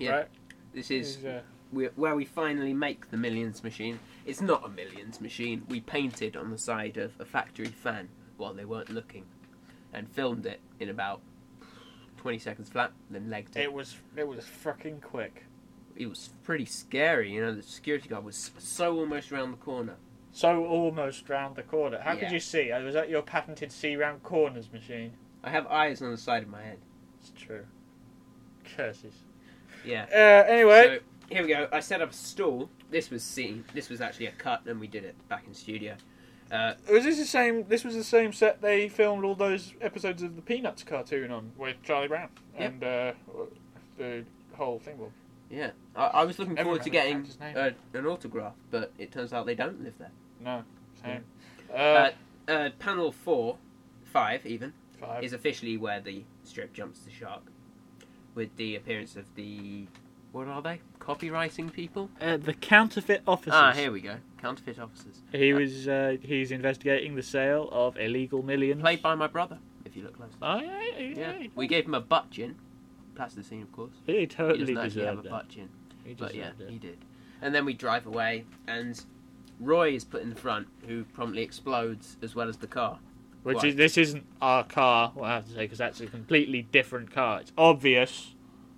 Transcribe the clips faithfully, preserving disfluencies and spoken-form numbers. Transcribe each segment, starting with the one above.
Yeah. right? This is Is, uh, we, where we finally make the Millions machine. It's not a Millions machine. We painted on the side of a factory fan while they weren't looking, and filmed it in about twenty seconds flat. Then legged it. it was it was fucking quick. It was pretty scary. You know, the security guard was so almost around the corner. So almost round the corner. How Yeah. could you see? Was that your patented see round corners machine? I have eyes on the side of my head. It's true. Curses. Yeah. Uh, anyway. So here we go. I set up a stall. This was seen. This was actually a cut, and we did it back in studio. Uh, Was this the same? This was the same set they filmed all those episodes of the Peanuts cartoon on with Charlie Brown Yep. and uh, the whole thing. Well, yeah. I, I was looking Everyone forward to knows getting his name. uh, an autograph, but it turns out they don't live there. no, same. Uh, Uh, uh, panel four, five even, five. is officially where the strip jumps the shark, with the appearance of the what are they? Copywriting people? Uh, the counterfeit officers. Ah, here we go. Counterfeit officers. He Uh, was. Uh, he's investigating the sale of illegal millions. Played by my brother, if you look closely. Oh yeah, yeah, yeah. Yeah. We gave him a butt gin. Plasticine, of course. He He totally doesn't actually have deserved a it. butt gin. He But yeah, deserved it. he did. And then we drive away, and Roy is put in the front, who promptly explodes as well as the car. Which Why? is this isn't our car. Well, I have to say because that's a completely different car. It's obvious.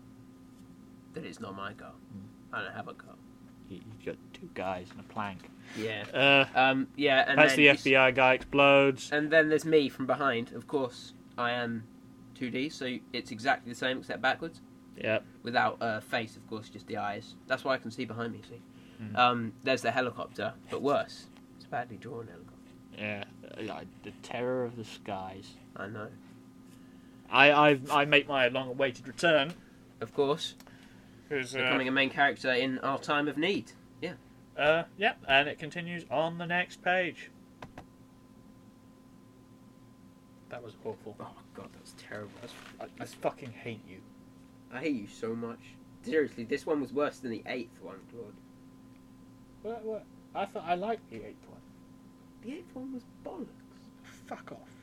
That it's not my car. I don't have a car. You- You've got two guys and a plank. Yeah. Uh, Um. Yeah. And that's then the you F B I guy explodes. And then there's me from behind. Of course, I am two D, so it's exactly the same except backwards. Yeah. Without a face, of course, just the eyes. That's why I can see behind me, see? Mm. Um, there's the helicopter, but worse. It's a badly drawn helicopter. Yeah. Uh, The terror of the skies. I know. I I I make my long-awaited return. Of course, Because becoming a main character in our time of need. Yeah. Uh, yep, and it continues on the next page. That was awful. Oh, my God, that's terrible. That's, I, I fucking hate you. I hate you so much. Seriously, this one was worse than the eighth one, Claude. What, what? I thought I liked the eighth one. The eighth one was bollocks. Fuck off.